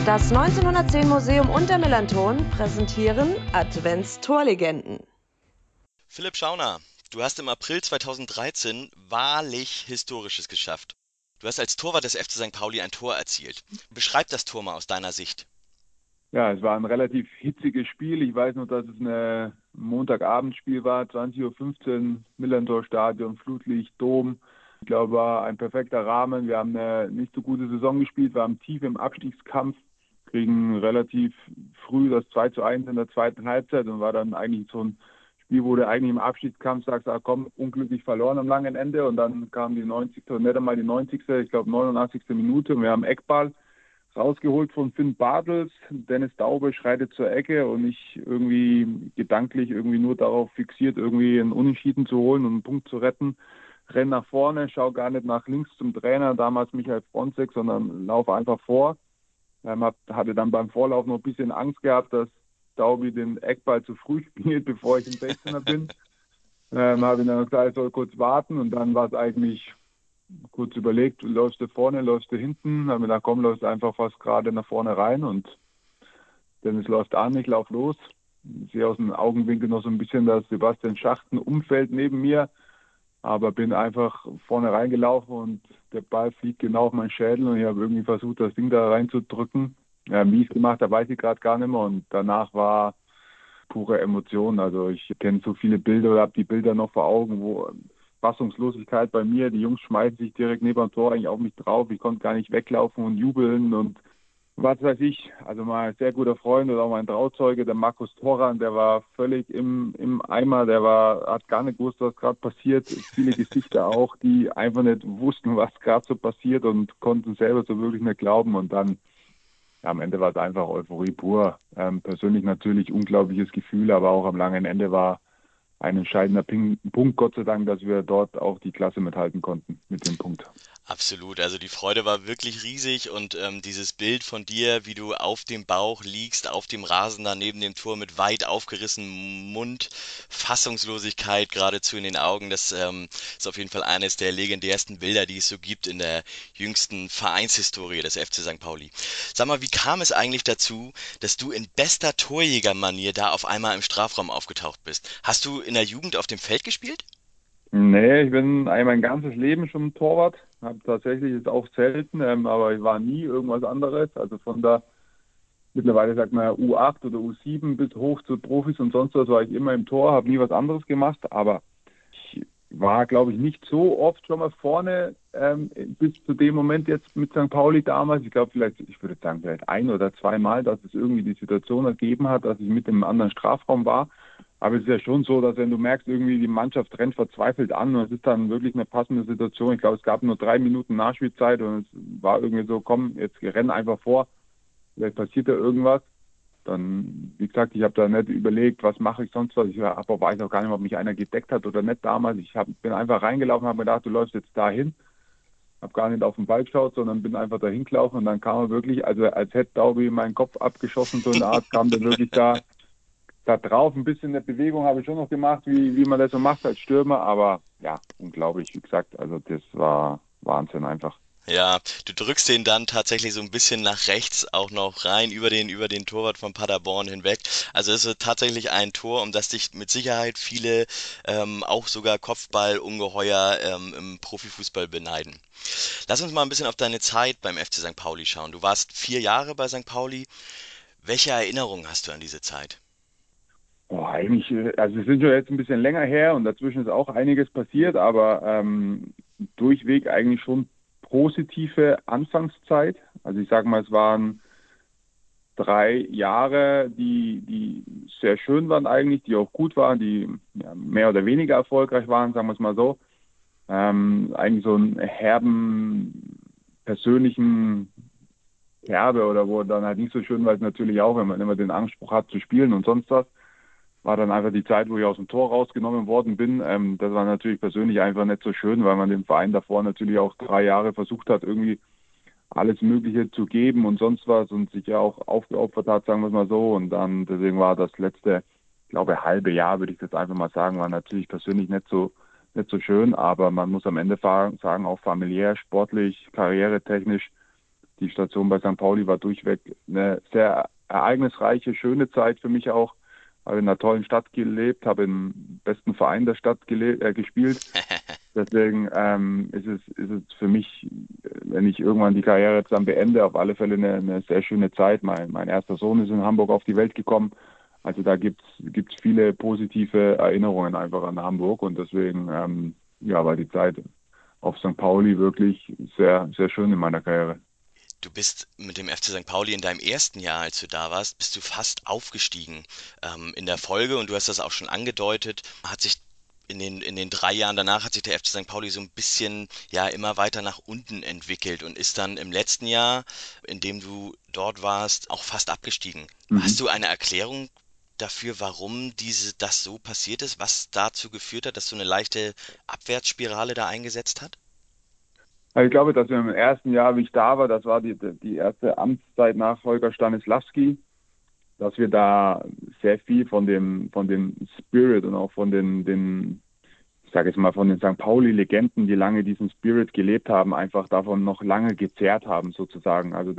Das 1910 Museum und der Melanton präsentieren Adventstorlegenden. Philipp Schauner, du hast im April 2013 wahrlich Historisches geschafft. Du hast als Torwart des FC St. Pauli ein Tor erzielt. Beschreib das Tor mal aus deiner Sicht. Ja, es war ein relativ hitziges Spiel. Ich weiß noch, dass es ein Montagabendspiel war, 20:15 Uhr, Millantor-Stadion, Flutlicht, Dom. Ich glaube, war ein perfekter Rahmen. Wir haben eine nicht so gute Saison gespielt, waren tief im Abstiegskampf, kriegen relativ früh das 2:1 in der zweiten Halbzeit und war dann eigentlich so ein Spiel, wo du eigentlich im Abstiegskampf sagst, ah, komm, unglücklich verloren am langen Ende. Und dann kam die 90. und nicht einmal die 90., ich glaube 89. Minute und wir haben Eckball rausgeholt von Finn Bartels. Dennis Daube schreitet zur Ecke und ich irgendwie gedanklich irgendwie nur darauf fixiert, irgendwie einen Unentschieden zu holen und einen Punkt zu retten. Renn nach vorne, schau gar nicht nach links zum Trainer, damals Michael Fronzek, sondern laufe einfach vor. Hatte dann beim Vorlauf noch ein bisschen Angst gehabt, dass Daubi den Eckball zu früh spielt, bevor ich im 16er bin. Habe ihn dann gesagt, ich soll kurz warten und dann war es eigentlich kurz überlegt, läufst du vorne, läufst du hinten? Haben wir gedacht, komm, läufst einfach fast gerade nach vorne rein und Dennis läuft an, ich lauf los. Ich sehe aus dem Augenwinkel noch so ein bisschen, dass Sebastian Schachten umfällt neben mir, aber bin einfach vorne reingelaufen und der Ball fliegt genau auf meinen Schädel und ich habe irgendwie versucht, das Ding da reinzudrücken. Ja, wie ich es gemacht habe, weiß ich gerade gar nicht mehr und danach war pure Emotion. Also ich kenne so viele Bilder oder habe die Bilder noch vor Augen, wo Fassungslosigkeit bei mir, die Jungs schmeißen sich direkt neben dem Tor eigentlich auf mich drauf. Ich konnte gar nicht weglaufen und jubeln und was weiß ich. Also mein sehr guter Freund oder auch mein Trauzeuge, der Markus Thoran, der war völlig im Eimer, hat gar nicht gewusst, was gerade passiert. Viele Gesichter auch, die einfach nicht wussten, was gerade so passiert und konnten selber so wirklich nicht glauben und dann ja, am Ende war es einfach Euphorie pur. Persönlich natürlich unglaubliches Gefühl, aber auch am langen Ende war ein entscheidender Punkt, Gott sei Dank, dass wir dort auch die Klasse mithalten konnten mit dem Punkt. Absolut, also die Freude war wirklich riesig und dieses Bild von dir, wie du auf dem Bauch liegst, auf dem Rasen da neben dem Tor mit weit aufgerissenem Mund, Fassungslosigkeit geradezu in den Augen, das ist auf jeden Fall eines der legendärsten Bilder, die es so gibt in der jüngsten Vereinshistorie des FC St. Pauli. Sag mal, wie kam es eigentlich dazu, dass du in bester Torjägermanier da auf einmal im Strafraum aufgetaucht bist? Hast du in der Jugend auf dem Feld gespielt? Nee, ich bin eigentlich mein ganzes Leben schon Torwart. Habe tatsächlich ist auch selten, aber ich war nie irgendwas anderes. Also von da mittlerweile sagt man ja U8 oder U7 bis hoch zu Profis und sonst was war ich immer im Tor, habe nie was anderes gemacht. Aber ich war, glaube ich, nicht so oft schon mal vorne bis zu dem Moment jetzt mit St. Pauli damals. Ich glaube vielleicht, ich würde sagen vielleicht ein oder zweimal, dass es irgendwie die Situation ergeben hat, dass ich mit dem anderen Strafraum war. Aber es ist ja schon so, dass wenn du merkst, irgendwie die Mannschaft rennt verzweifelt an und es ist dann wirklich eine passende Situation. Ich glaube, es gab nur 3 Minuten Nachspielzeit und es war irgendwie so, komm, jetzt renn einfach vor, vielleicht passiert da irgendwas. Dann, wie gesagt, ich habe da nicht überlegt, was mache ich sonst was. Ich habe auch weiß auch gar nicht, ob mich einer gedeckt hat oder nicht damals. Bin einfach reingelaufen, habe mir gedacht, du läufst jetzt dahin. Habe gar nicht auf den Ball geschaut, sondern bin einfach dahin gelaufen und dann kam er wirklich, also als hätte Daubi meinen Kopf abgeschossen, so eine Art, kam der wirklich da drauf. Ein bisschen eine Bewegung habe ich schon noch gemacht, wie man das so macht als Stürmer, aber ja, unglaublich, wie gesagt, also das war Wahnsinn einfach. Ja, du drückst den dann tatsächlich so ein bisschen nach rechts auch noch rein über den Torwart von Paderborn hinweg. Also es ist tatsächlich ein Tor, um das dich mit Sicherheit viele, auch sogar Kopfballungeheuer im Profifußball beneiden. Lass uns mal ein bisschen auf deine Zeit beim FC St. Pauli schauen. Du warst 4 Jahre bei St. Pauli. Welche Erinnerungen hast du an diese Zeit? Boah, eigentlich, also es sind schon jetzt ein bisschen länger her und dazwischen ist auch einiges passiert, aber durchweg eigentlich schon positive Anfangszeit. Also ich sage mal, es waren 3 Jahre, die sehr schön waren eigentlich, die auch gut waren, die ja, mehr oder weniger erfolgreich waren, sagen wir es mal so. Eigentlich so einen herben, persönlichen Kerbe oder wo dann halt nicht so schön, weil es natürlich auch, wenn man immer den Anspruch hat zu spielen und sonst was, war dann einfach die Zeit, wo ich aus dem Tor rausgenommen worden bin. Das war natürlich persönlich einfach nicht so schön, weil man dem Verein davor natürlich auch 3 Jahre versucht hat, irgendwie alles Mögliche zu geben und sonst was und sich ja auch aufgeopfert hat, sagen wir es mal so. Und dann, deswegen war das letzte, glaube halbe Jahr, würde ich das einfach mal sagen, war natürlich persönlich nicht so schön, aber man muss am Ende sagen, auch familiär, sportlich, karrieretechnisch, Die Station bei St. Pauli war durchweg eine sehr ereignisreiche, schöne Zeit für mich auch. Habe in einer tollen Stadt gelebt, habe im besten Verein der Stadt gespielt. Deswegen ist es für mich, wenn ich irgendwann die Karriere jetzt dann beende, auf alle Fälle eine sehr schöne Zeit. Mein erster Sohn ist in Hamburg auf die Welt gekommen. Also da gibt's viele positive Erinnerungen einfach an Hamburg und deswegen war die Zeit auf St. Pauli wirklich sehr, sehr schön in meiner Karriere. Du bist mit dem FC St. Pauli in deinem ersten Jahr, als du da warst, bist du fast aufgestiegen in der Folge und du hast das auch schon angedeutet, hat sich in den 3 Jahren danach hat sich der FC St. Pauli so ein bisschen ja immer weiter nach unten entwickelt und ist dann im letzten Jahr, in dem du dort warst, auch fast abgestiegen. Mhm. Hast du eine Erklärung dafür, warum das so passiert ist, was dazu geführt hat, dass so eine leichte Abwärtsspirale da eingesetzt hat? Also ich glaube, dass wir im ersten Jahr, wie ich da war, das war die erste Amtszeit nach Holger Stanislawski, dass wir da sehr viel von dem Spirit und auch von ich sage jetzt mal, von den St. Pauli-Legenden, die lange diesen Spirit gelebt haben, einfach davon noch lange gezehrt haben, sozusagen. Also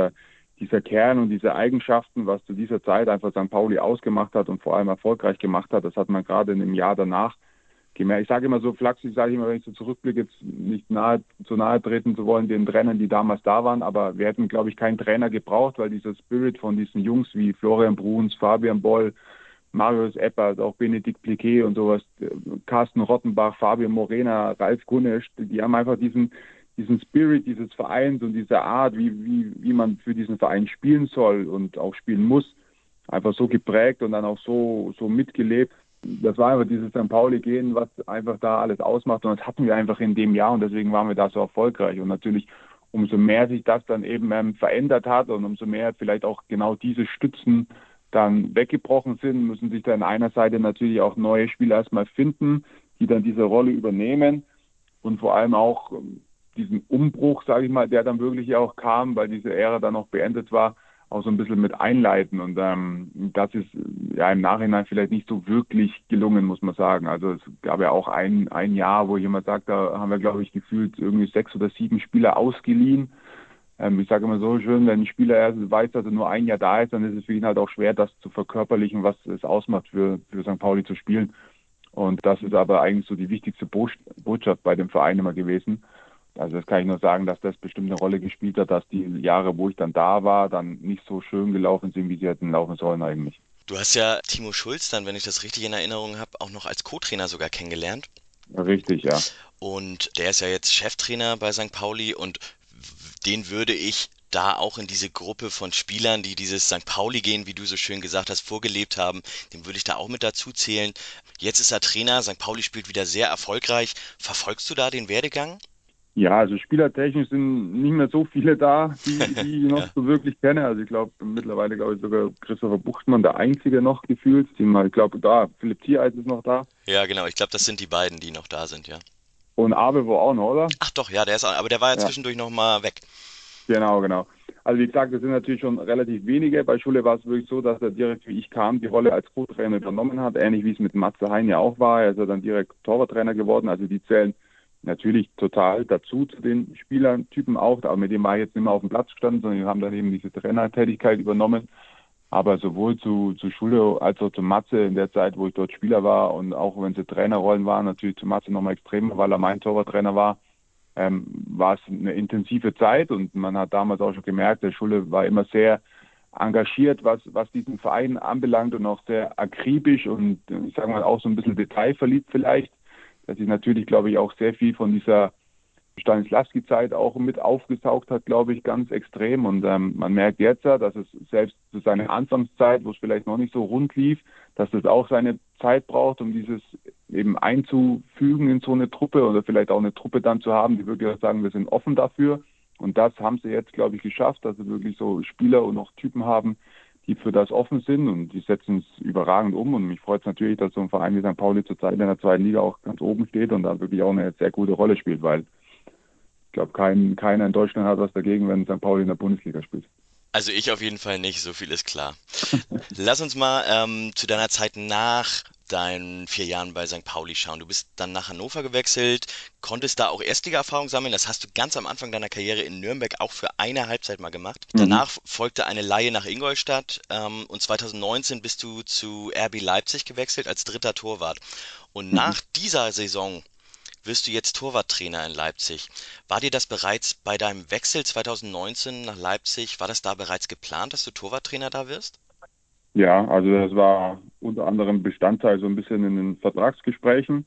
dieser Kern und diese Eigenschaften, was zu dieser Zeit einfach St. Pauli ausgemacht hat und vor allem erfolgreich gemacht hat, das hat man gerade in dem Jahr danach gemerkt. Ich sage immer so flapsig, sage ich immer, wenn ich so zurückblicke, jetzt nicht zu nahe treten zu wollen den Trainern, die damals da waren, aber wir hätten, glaube ich, keinen Trainer gebraucht, weil dieser Spirit von diesen Jungs wie Florian Bruns, Fabian Boll, Marius Eppert, auch Benedikt Pliquet und sowas, Carsten Rottenbach, Fabio Morena, Ralf Gunesch, die haben einfach diesen Spirit dieses Vereins und diese Art, wie man für diesen Verein spielen soll und auch spielen muss, einfach so geprägt und dann auch so mitgelebt. Das war einfach dieses St. Pauli-Gehen, was einfach da alles ausmacht und das hatten wir einfach in dem Jahr und deswegen waren wir da so erfolgreich und natürlich umso mehr sich das dann eben verändert hat und umso mehr vielleicht auch genau diese Stützen dann weggebrochen sind, müssen sich dann einer Seite natürlich auch neue Spieler erstmal finden, die dann diese Rolle übernehmen und vor allem auch diesen Umbruch, sage ich mal, der dann wirklich auch kam, weil diese Ära dann noch beendet war, auch so ein bisschen mit einleiten. Und das ist ja im Nachhinein vielleicht nicht so wirklich gelungen, muss man sagen. Also es gab ja auch ein Jahr, wo jemand sagt, da haben wir, glaube ich, gefühlt irgendwie 6 oder 7 Spieler ausgeliehen. Ich sage immer so schön, wenn ein Spieler erst weiß, dass er nur ein Jahr da ist, dann ist es für ihn halt auch schwer, das zu verkörperlichen, was es ausmacht, für St. Pauli zu spielen. Und das ist aber eigentlich so die wichtigste Botschaft bei dem Verein immer gewesen. Also das kann ich nur sagen, dass das bestimmt eine Rolle gespielt hat, dass die Jahre, wo ich dann da war, dann nicht so schön gelaufen sind, wie sie hätten laufen sollen eigentlich. Du hast ja Timo Schulz dann, wenn ich das richtig in Erinnerung habe, auch noch als Co-Trainer sogar kennengelernt. Richtig, ja. Und der ist ja jetzt Cheftrainer bei St. Pauli und den würde ich da auch in diese Gruppe von Spielern, die dieses St. Pauli gehen, wie du so schön gesagt hast, vorgelebt haben, den würde ich da auch mit dazu zählen. Jetzt ist er Trainer, St. Pauli spielt wieder sehr erfolgreich. Verfolgst du da den Werdegang? Ja, also spielertechnisch sind nicht mehr so viele da, die ich noch Ja. so wirklich kenne. Also ich glaube, mittlerweile glaube ich sogar Christopher Buchtmann, der einzige noch gefühlt. Ich glaube, da, Philipp Thiereis ist noch da. Ja, genau. Ich glaube, das sind die beiden, die noch da sind, ja. Und Abe war auch noch, oder? Ach doch, ja, aber der war ja Ja, zwischendurch noch mal weg. genau, genau. Also wie gesagt, das sind natürlich schon relativ wenige. Bei Schulle war es wirklich so, dass er direkt, wie ich kam, die Rolle als Co-Trainer übernommen hat. Ähnlich wie es mit Matze Hein ja auch war. Er ist ja dann direkt Torwarttrainer geworden. Also die zählen natürlich total dazu zu den Spielertypen auch. Aber mit dem war ich jetzt nicht mehr auf dem Platz gestanden, sondern wir haben dann eben diese Trainertätigkeit übernommen. Aber sowohl zu Schulle als auch zu Matze in der Zeit, wo ich dort Spieler war und auch wenn sie Trainerrollen waren, natürlich zu Matze nochmal extremer, weil er mein Torwarttrainer war, war es eine intensive Zeit und man hat damals auch schon gemerkt, der Schulle war immer sehr engagiert, was diesen Verein anbelangt und auch sehr akribisch und ich sage mal auch so ein bisschen detailverliebt vielleicht, dass sich natürlich, glaube ich, auch sehr viel von dieser Stanislavski-Zeit auch mit aufgesaugt hat, glaube ich, ganz extrem. Und man merkt jetzt ja, dass es selbst zu seiner Anfangszeit, wo es vielleicht noch nicht so rund lief, dass es auch seine Zeit braucht, um dieses eben einzufügen in so eine Truppe oder vielleicht auch eine Truppe dann zu haben, die wirklich auch sagen, wir sind offen dafür. Und das haben sie jetzt, glaube ich, geschafft, dass sie wirklich so Spieler und auch Typen haben, die für das offen sind und die setzen es überragend um. Und mich freut es natürlich, dass so ein Verein wie St. Pauli zurzeit in der zweiten Liga auch ganz oben steht und da wirklich auch eine sehr gute Rolle spielt, weil ich glaube, keiner in Deutschland hat was dagegen, wenn St. Pauli in der Bundesliga spielt. Also ich auf jeden Fall nicht, so viel ist klar. Lass uns mal zu deiner Zeit nach deinen 4 Jahren bei St. Pauli schauen. Du bist dann nach Hannover gewechselt, konntest da auch Erstliga-Erfahrung sammeln. Das hast du ganz am Anfang deiner Karriere in Nürnberg auch für eine Halbzeit mal gemacht. Mhm. Danach folgte eine Leihe nach Ingolstadt, und 2019 bist du zu RB Leipzig gewechselt als dritter Torwart. Und Mhm. nach dieser Saison wirst du jetzt Torwarttrainer in Leipzig. War dir das bereits bei deinem Wechsel 2019 nach Leipzig, war das da bereits geplant, dass du Torwarttrainer da wirst? Ja, also das war unter anderem Bestandteil so ein bisschen in den Vertragsgesprächen.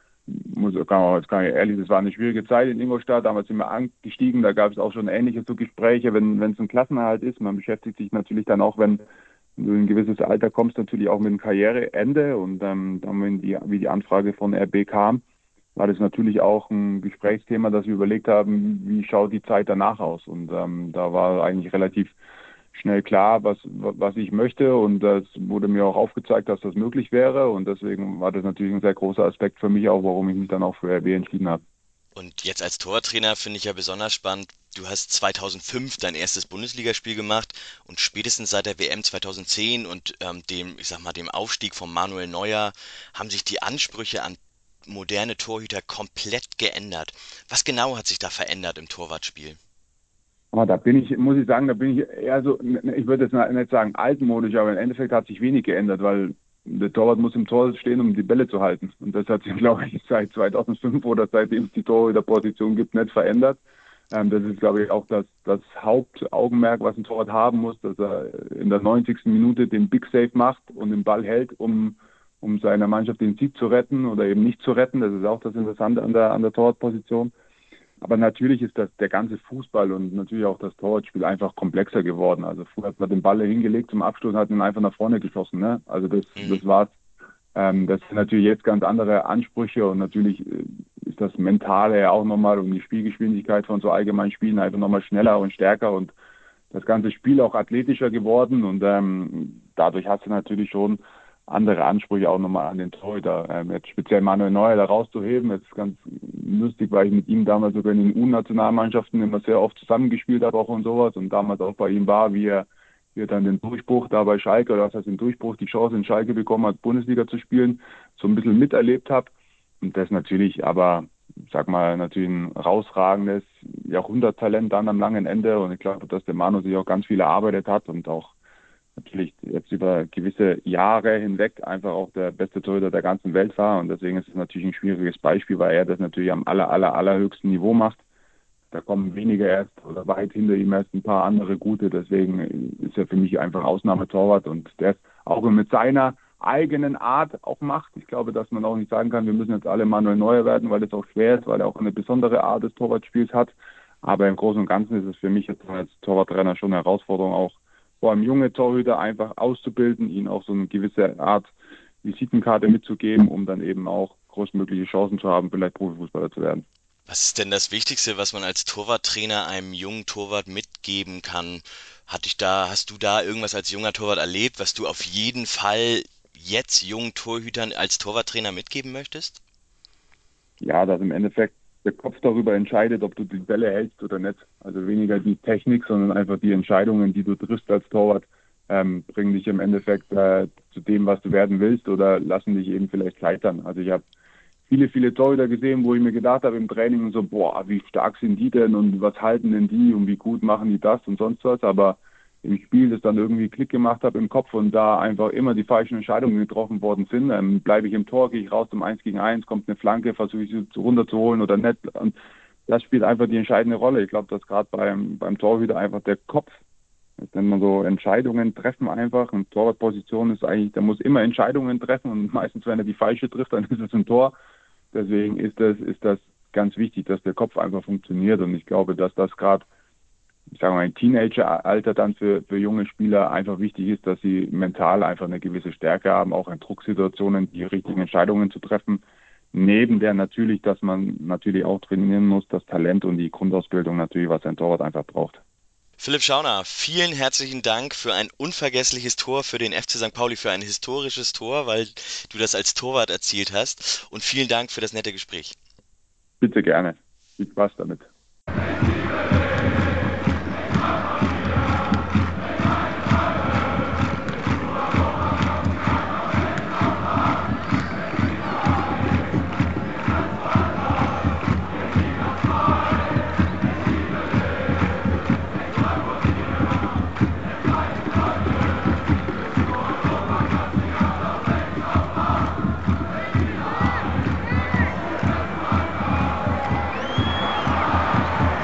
Jetzt kann ich ehrlich, das war eine schwierige Zeit in Ingolstadt. Damals sind wir angestiegen, da gab es auch schon ähnliche so Gespräche, wenn es ein Klassenerhalt ist. Man beschäftigt sich natürlich dann auch, wenn du in ein gewisses Alter kommst, natürlich auch mit dem Karriereende. Und dann, wie die Anfrage von RB kam, war das natürlich auch ein Gesprächsthema, dass wir überlegt haben, wie schaut die Zeit danach aus. Und da war eigentlich relativ schnell klar, was ich möchte. Und das wurde mir auch aufgezeigt, dass das möglich wäre. Und deswegen war das natürlich ein sehr großer Aspekt für mich auch, warum ich mich dann auch für RB entschieden habe. Und jetzt als Torwarttrainer finde ich ja besonders spannend, du hast 2005 dein erstes Bundesligaspiel gemacht und spätestens seit der WM 2010 und ich sag mal, dem Aufstieg von Manuel Neuer haben sich die Ansprüche an moderne Torhüter komplett geändert. Was genau hat sich da verändert im Torwartspiel? Aber da bin ich, muss ich sagen, da bin ich eher so, ich würde jetzt nicht sagen altmodisch, aber im Endeffekt hat sich wenig geändert, weil der Torwart muss im Tor stehen, um die Bälle zu halten. Und das hat sich, glaube ich, seit 2005 oder seitdem es die Torhüterposition gibt, nicht verändert. Das ist, glaube ich, auch das Hauptaugenmerk, was ein Torwart haben muss, dass er in der 90. Minute den Big Save macht und den Ball hält, um seiner Mannschaft den Sieg zu retten oder eben nicht zu retten. Das ist auch das Interessante an der Torwartposition. Aber natürlich ist das der ganze Fußball und natürlich auch das Torwartspiel einfach komplexer geworden. Also früher hat man den Ball hingelegt zum Abschluss und hat ihn einfach nach vorne geschossen. Ne? Also Mhm. das war's. Das sind natürlich jetzt ganz andere Ansprüche und natürlich ist das Mentale ja auch nochmal um die Spielgeschwindigkeit von so allgemeinen Spielen einfach nochmal schneller und stärker und das ganze Spiel auch athletischer geworden und dadurch hast du natürlich schon andere Ansprüche auch nochmal an den Torhüter. Jetzt speziell Manuel Neuer da rauszuheben, jetzt ist ganz lustig, weil ich mit ihm damals sogar in den U-Nationalmannschaften immer sehr oft zusammengespielt habe auch und sowas und damals auch bei ihm war, wie er dann den Durchbruch da bei Schalke, oder was heißt den Durchbruch, die Chance in Schalke bekommen hat, Bundesliga zu spielen, so ein bisschen miterlebt habe. Und das natürlich aber, sag mal, natürlich ein rausragendes Jahrhunderttalent dann am langen Ende. Und ich glaube, dass der Manu sich auch ganz viel erarbeitet hat und auch natürlich jetzt über gewisse Jahre hinweg einfach auch der beste Torhüter der ganzen Welt war. Und deswegen ist es natürlich ein schwieriges Beispiel, weil er das natürlich am allerhöchsten Niveau macht. Da kommen weniger erst oder weit hinter ihm erst ein paar andere gute. Deswegen ist er für mich einfach Ausnahmetorwart und der es auch mit seiner eigenen Art auch macht. Ich glaube, dass man auch nicht sagen kann, wir müssen jetzt alle Manuel Neuer werden, weil das auch schwer ist, weil er auch eine besondere Art des Torwartspiels hat. Aber im Großen und Ganzen ist es für mich jetzt als Torwarttrainer schon eine Herausforderung, auch vor allem junge Torhüter einfach auszubilden, ihnen auch so eine gewisse Art Visitenkarte mitzugeben, um dann eben auch großmögliche Chancen zu haben, vielleicht Profifußballer zu werden. Was ist denn das Wichtigste, was man als Torwarttrainer einem jungen Torwart mitgeben kann? Hast du da irgendwas als junger Torwart erlebt, was du auf jeden Fall jetzt jungen Torhütern als Torwarttrainer mitgeben möchtest? Ja, dass im Endeffekt der Kopf darüber entscheidet, ob du die Bälle hältst oder nicht. Also weniger die Technik, sondern einfach die Entscheidungen, die du triffst als Torwart, bringen dich im Endeffekt zu dem, was du werden willst oder lassen dich eben vielleicht scheitern. Also ich habe viele Torhüter gesehen, wo ich mir gedacht habe im Training und so, boah, wie stark sind die denn und was halten denn die und wie gut machen die das und sonst was. Aber im Spiel das dann irgendwie Klick gemacht habe im Kopf und da einfach immer die falschen Entscheidungen getroffen worden sind. Bleibe ich im Tor, gehe ich raus zum 1 gegen 1, kommt eine Flanke, versuche ich sie runterzuholen oder nicht. Und das spielt einfach die entscheidende Rolle. Ich glaube, dass gerade beim Torhüter einfach der Kopf, wenn man so Entscheidungen treffen einfach, und Torwartposition ist eigentlich, der muss immer Entscheidungen treffen und meistens, wenn er die falsche trifft, dann ist es ein Tor. Deswegen ist das ganz wichtig, dass der Kopf einfach funktioniert und ich glaube, dass das gerade ich sage mal, im Teenageralter dann für junge Spieler einfach wichtig ist, dass sie mental einfach eine gewisse Stärke haben, auch in Drucksituationen die richtigen Entscheidungen zu treffen. Neben der natürlich, dass man natürlich auch trainieren muss, das Talent und die Grundausbildung natürlich, was ein Torwart einfach braucht. Philipp Schauner, vielen herzlichen Dank für ein unvergessliches Tor für den FC St. Pauli, für ein historisches Tor, weil du das als Torwart erzielt hast. Und vielen Dank für das nette Gespräch. Bitte gerne. Viel Spaß damit.